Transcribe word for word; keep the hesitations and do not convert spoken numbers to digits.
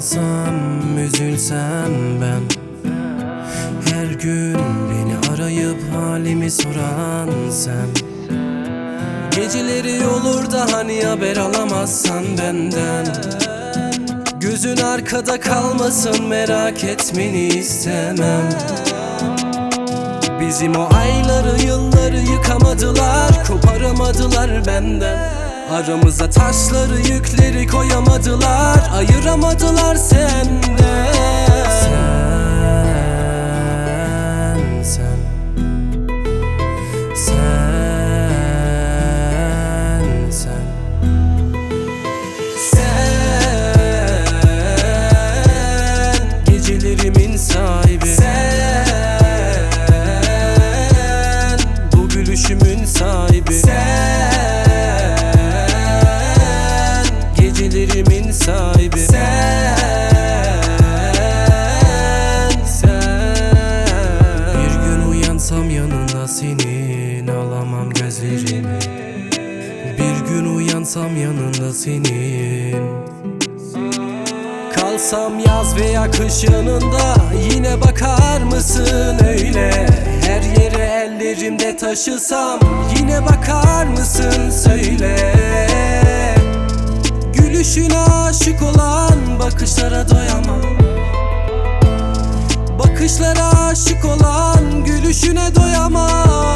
Ağlasam, üzülsem ben, her gün beni arayıp halimi soran sen. Geceleri olur da hani haber alamazsan benden. Gözün arkada kalmasın, merak etmeni istemem. Bizim o ayları yılları yıkamadılar, koparamadılar benden. Aramıza taşları yükleri koyamadılar, ayıramadılar senden. Sen, sen, sen, sen, sen, gecelerimin sahibi. Sen, bu gülüşümün sahibi. Sen, gecelerimin sahibi. Sen, sen. Bir gün uyansam yanında senin, alamam gözlerimi. Bir gün uyansam yanında senin, kalsam yaz veya kış yanında, yine bakar mısın öyle? Her yere ellerimde taşısam, yine bakar mısın söyle? Gülüşüne aşık olan bakışlara doyamam. Bakışlara aşık olan gülüşüne doyamam.